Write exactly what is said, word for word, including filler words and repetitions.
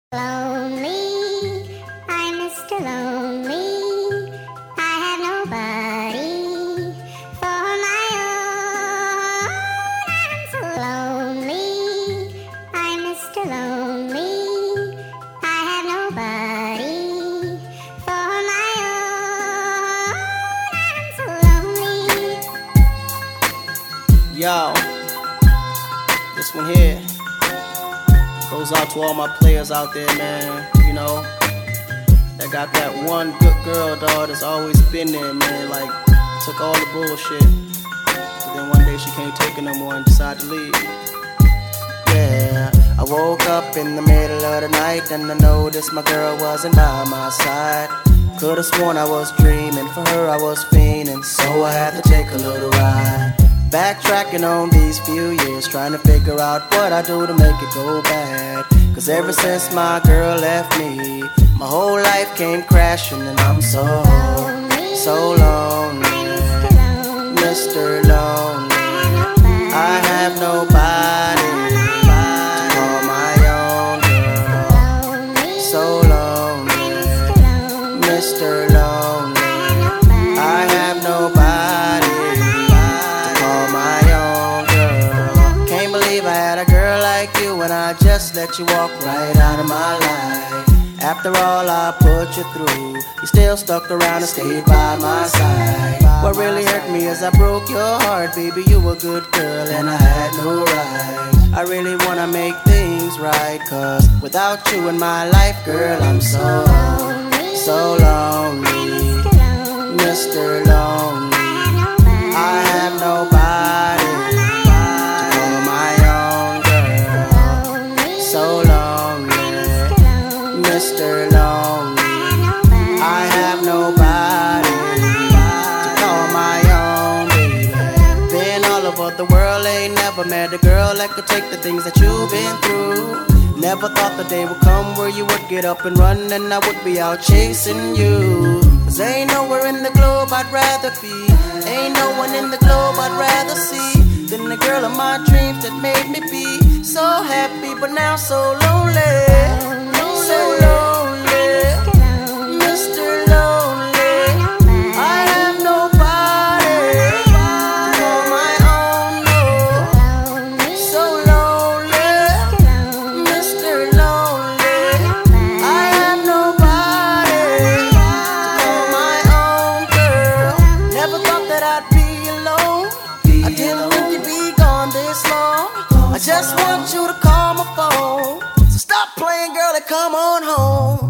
Lonely, I'm Mister Lonely. I have nobody for my own. I'm so lonely, I'm Mister Lonely. I have nobody for my own. I'm so lonely. Yo, this one here goes out to all my players out there, man. You know, that got that one good girl, dog, that's always been there, man. Like, took all the bullshit. But then one day she can't take it no more and decided to leave. Yeah, I woke up in the middle of the night and I noticed my girl wasn't by my side. Could've sworn I was dreaming, for her I was fiending, so I had to take a little ride. Backtracking on these few years, trying to figure out what I do to make it go bad. Cause ever since my girl left me, my whole life came crashing and I'm so, so lonely. Mister Lonely, I have nobody to call my own girl. So lonely, Mister Lonely, I have nobody when I just let you walk right out of my life. After all I put you through, you still stuck around and stayed by my side. What really hurt me is I broke your heart, baby. You were a good girl and I had no right. I really wanna make things right, cause without you in my life, girl, I'm so, so lonely. Mister Lonely, I have nobody Mister Lonely, I have nobody to call my own, baby. Been all over the world, ain't never met a girl that could take the things that you've been through. Never thought the day would come where you would get up and run and I would be out chasing you. Cause ain't nowhere in the globe I'd rather be, ain't no one in the globe I'd rather see than the girl of my dreams that made me be so happy but now so lonely. So lonely, Mister Lonely, I have nobody to call my own, no. So lonely, Mister Lonely, I have nobody to call my own, girl. Never thought that I'd be alone, I didn't think you'd be gone this long. I just want you to call my phone. Stop playing, girl, and come on home.